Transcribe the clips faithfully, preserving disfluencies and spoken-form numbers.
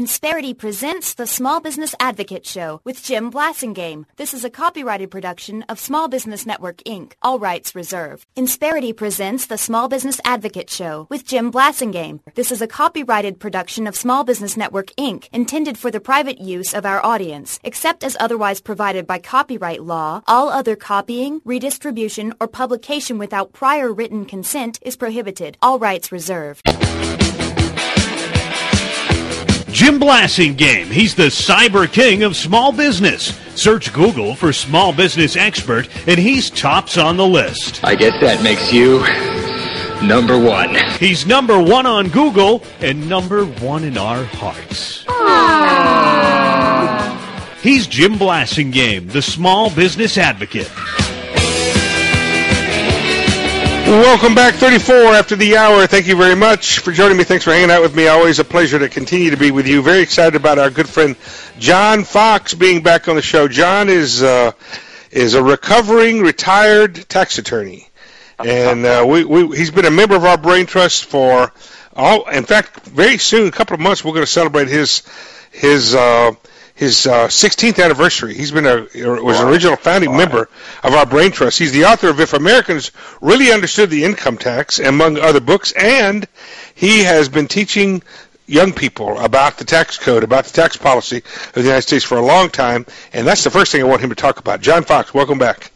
Insperity presents the Small Business Advocate Show with Jim Blasingame. This is a copyrighted production of Small Business Network, Incorporated. All rights reserved. Insperity presents the Small Business Advocate Show with Jim Blasingame. This is a copyrighted production of Small Business Network, Incorporated, intended for the private use of our audience. Except as otherwise provided by copyright law, all other copying, redistribution, or publication without prior written consent is prohibited. All rights reserved. Jim Blasingame. He's the cyber king of small business. Search Google for small business expert, and he's tops on the list. I guess that makes you number one. He's number one on Google and number one in our hearts. Aww. He's Jim Blasingame, the small business advocate. Welcome back, thirty-four after the hour. Thank you very much for joining me. Thanks for hanging out with me. Always a pleasure to continue to be with you. Very excited about our good friend John Fox being back on the show. John is uh, is a recovering retired tax attorney, and uh, we, we he's been a member of our Brain Trust for all. In fact, very soon, a couple of months, we're going to celebrate his his. Uh, His uh, sixteenth anniversary. He's been a was an original founding wow. member of our Brain Trust. He's the author of If Americans Really Understood the Income Tax, among other books, and he has been teaching young people about the tax code, about the tax policy of the United States for a long time, and that's the first thing I want him to talk about. John Fox, welcome back.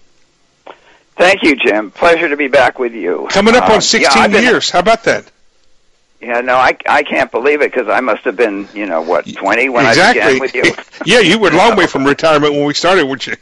Thank you, Jim. Pleasure to be back with you. Coming up um, on sixteen yeah, years. How about that? Yeah, no, I, I can't believe it because I must have been, you know, what, twenty when exactly. I began with you? Yeah, you were a long way from retirement when we started, weren't you?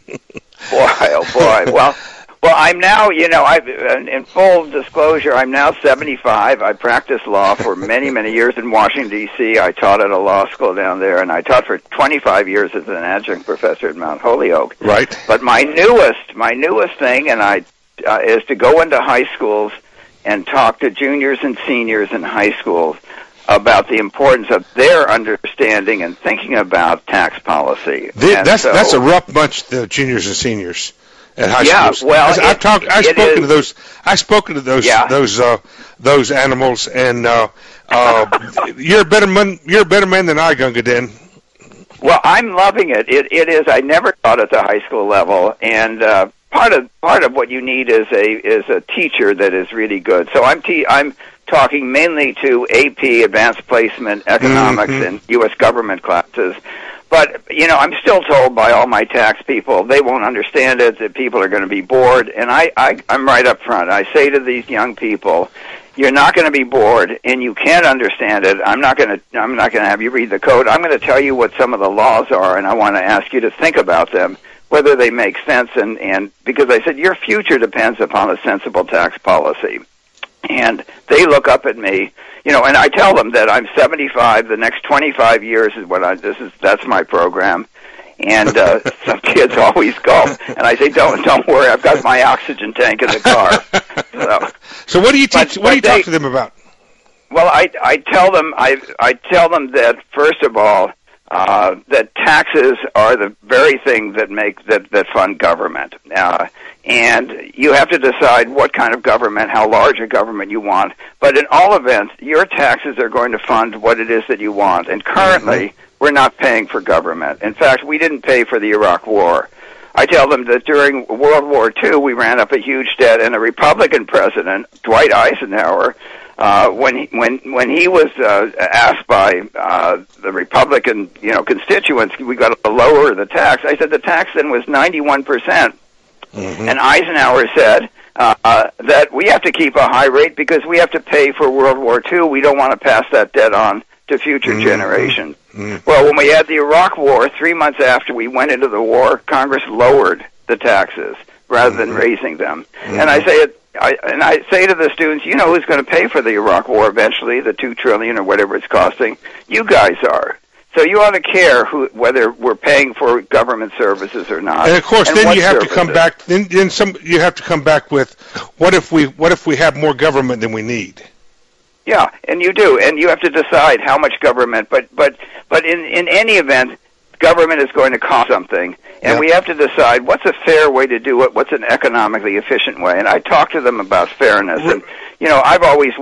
Boy, oh boy. Well, well, I'm now, you know, I've, in full disclosure, I'm now seventy-five. I practiced law for many, many years in Washington, D C I taught at a law school down there, and I taught for twenty-five years as an adjunct professor at Mount Holyoke. Right. But my newest, my newest thing, and I, uh, is to go into high schools and talk to juniors and seniors in high schools about the importance of their understanding and thinking about tax policy. The, that's so, that's a rough bunch, the juniors and seniors at high yeah, schools. Well, I, I've talked. I've spoken is, to those. I've spoken to those yeah. those uh, those animals, and uh, uh, you're a better man. You're a better man than I, Gunga Din. Well, I'm loving it. It it is. I never taught at the high school level, and uh, part of part of what you need is a is a teacher that is really good. So I'm te- I'm talking mainly to A P, Advanced Placement, Economics, mm-hmm. and U S government classes. But you know, I'm still told by all my tax people they won't understand it. That people are going to be bored, and I, I I'm right up front. I say to these young people, you're not going to be bored, and you can't understand it. I'm not going to I'm not going to have you read the code. I'm going to tell you what some of the laws are, and I want to ask you to think about them, whether they make sense, and, and because I said your future depends upon a sensible tax policy. And they look up at me, you know, and I tell them that I'm seventy-five. The next twenty-five years is what I, this is, that's my program. And uh, some kids always go, and I say, don't, don't worry, I've got my oxygen tank in the car. So, so what do you teach? But, what do you they, talk to them about? Well, I, I tell them, I, I tell them that first of all, Uh, that taxes are the very thing that make that, that fund government, uh, and you have to decide what kind of government, how large a government you want. But in all events, your taxes are going to fund what it is that you want. And currently, mm-hmm. we're not paying for government. In fact, we didn't pay for the Iraq War. I tell them that during World War Two, we ran up a huge debt, and a Republican president, Dwight Eisenhower, Uh, when he, when when he was uh, asked by uh, the Republican you know constituents, we got to lower the tax. I said the tax then was ninety-one percent, mm-hmm. and Eisenhower said uh, uh, that we have to keep a high rate because we have to pay for World War Two. We don't want to pass that debt on to future mm-hmm. generations. Mm-hmm. Well, when we had the Iraq War, three months after we went into the war, Congress lowered the taxes rather mm-hmm. than raising them, mm-hmm. and I say it. I, and I say to the students, you know who's going to pay for the Iraq War eventually, the two trillion dollars or whatever it's costing? You guys are. So you ought to care who, whether we're paying for government services or not. And of course, and then you have services. to come back. Then, then some you have to come back with, what if we what if we have more government than we need? Yeah, and you do, and you have to decide how much government. But but but in in any event, government is going to cost something. And yep. we have to decide what's a fair way to do it, what's an economically efficient way. And I talk to them about fairness. And, you know, I've always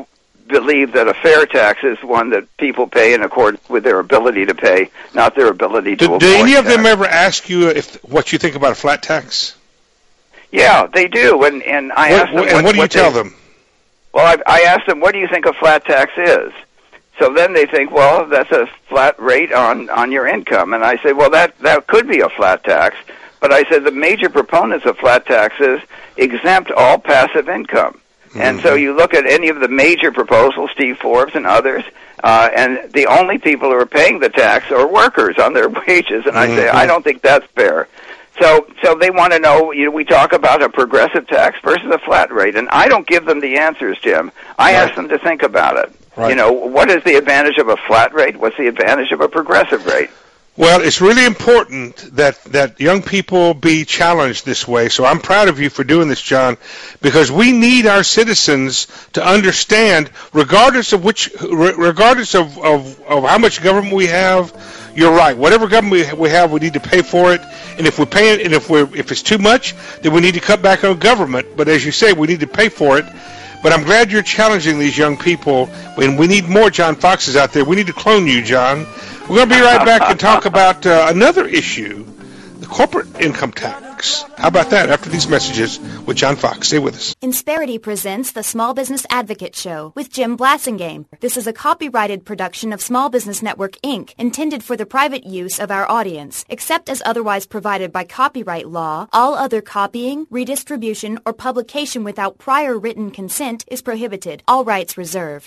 believe that a fair tax is one that people pay in accordance with their ability to pay, not their ability to do, avoid do any of tax. them ever ask you if what you think about a flat tax? Yeah, they do, and and I what, ask them. And what, what do you what tell they, them? Well, I, I ask them, what do you think a flat tax is? So then they think, well, that's a flat rate on, on your income. And I say, well, that, that could be a flat tax. But I said the major proponents of flat taxes exempt all passive income. Mm-hmm. And so you look at any of the major proposals, Steve Forbes and others, uh, and the only people who are paying the tax are workers on their wages. And I mm-hmm. say, I don't think that's fair. So, so they want to know, you know, we talk about a progressive tax versus a flat rate, and I don't give them the answers, Jim. I right. ask them to think about it. Right. You know, what is the advantage of a flat rate? What's the advantage of a progressive rate? Well, it's really important that, that young people be challenged this way, so I'm proud of you for doing this, John, because we need our citizens to understand, regardless of which, regardless of, of, of how much government we have, you're right. Whatever government we have, we need to pay for it, and if we're paying, and if we're if it's too much, then we need to cut back on government. But as you say, we need to pay for it. But I'm glad you're challenging these young people, and we need more John Foxes out there. We need to clone you, John. We're going to be right back and talk about uh, another issue, the corporate income tax. How about that after these messages with John Fox? Stay with us. Insperity presents the Small Business Advocate Show with Jim Blassingame. This is a copyrighted production of Small Business Network, Incorporated, intended for the private use of our audience. Except as otherwise provided by copyright law, all other copying, redistribution, or publication without prior written consent is prohibited. All rights reserved.